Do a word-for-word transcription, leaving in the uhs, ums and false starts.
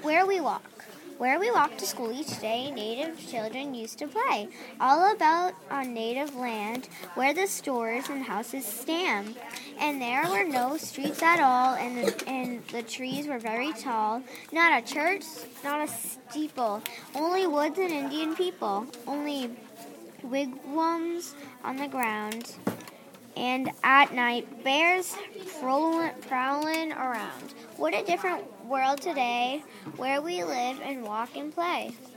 Where we walk. Where we walk to school each day, native children used to play, all about on native land where the stores and houses stand. And there were no streets at all, and the, and the trees were very tall. Not a church, not a steeple, only woods and Indian people, only wigwams on the ground. And at night, bears prowling, prowling around. What a different world today, where we live and walk and play.